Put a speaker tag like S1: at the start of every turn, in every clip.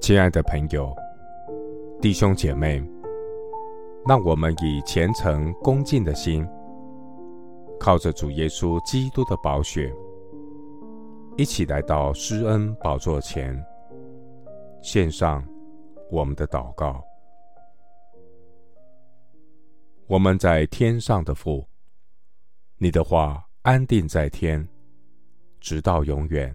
S1: 亲爱的朋友、弟兄姐妹，让我们以虔诚恭敬的心，靠着主耶稣基督的宝血，一起来到施恩宝座前，献上我们的祷告。我们在天上的父，你的话安定在天，直到永远。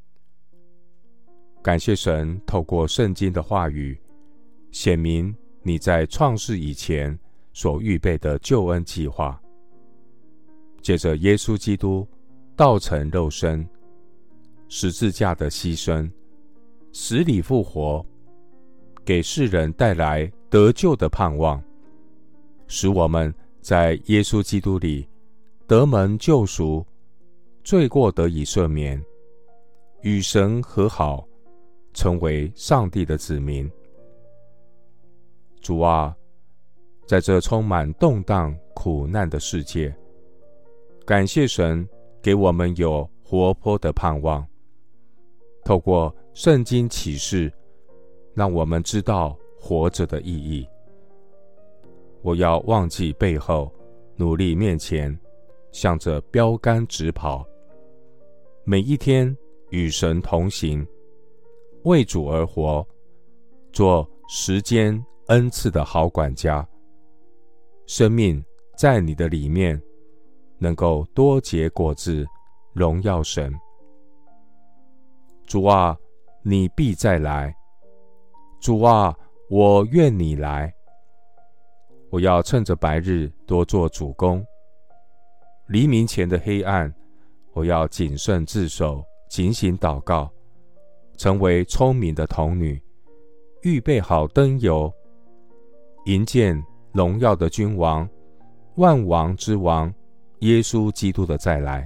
S1: 感谢神透过圣经的话语，显明你在创世以前所预备的救恩计划。借着耶稣基督道成肉身，十字架的牺牲，死里复活，给世人带来得救的盼望，使我们在耶稣基督里得蒙救赎，罪过得以赦免，与神和好，成为上帝的子民。主啊，在这充满动荡苦难的世界，感谢神给我们有活泼的盼望，透过圣经启示，让我们知道活着的意义。我要忘记背后，努力面前，向着标杆直跑，每一天与神同行，为主而活，做时间恩赐的好管家。生命在你的里面，能够多结果子，荣耀神。主啊，你必再来。主啊，我愿你来。我要趁着白日多做主工，黎明前的黑暗，我要谨慎自守，警醒祷告，成为聪明的童女，预备好灯油，迎见荣耀的君王，万王之王耶稣基督的再来。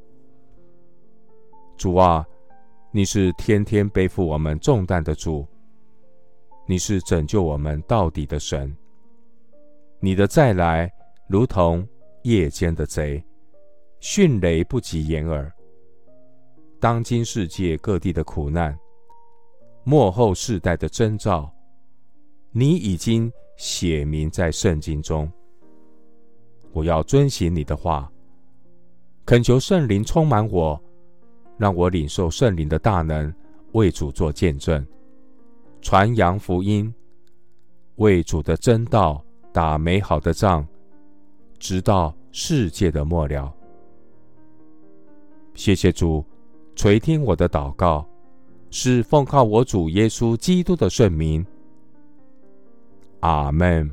S1: 主啊，你是天天背负我们重担的主，你是拯救我们到底的神。你的再来如同夜间的贼，迅雷不及掩耳。当今世界各地的苦难，末后世代的征兆，你已经写明在圣经中。我要遵行你的话，恳求圣灵充满我，让我领受圣灵的大能，为主做见证，传扬福音，为主的真道打美好的仗，直到世界的末了。谢谢主垂听我的祷告，是奉靠我主耶稣基督的圣名。阿们。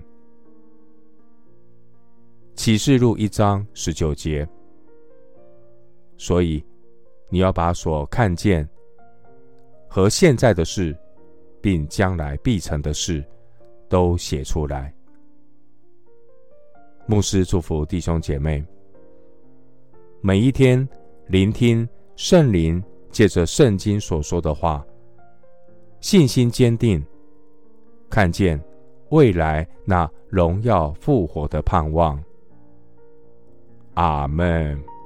S1: 启示录1章19节。所以你要把所看见和现在的事，并将来必成的事都写出来。牧师祝福弟兄姐妹，每一天聆听圣灵借着圣经所说的话，信心坚定，看见未来那荣耀复活的盼望。阿们。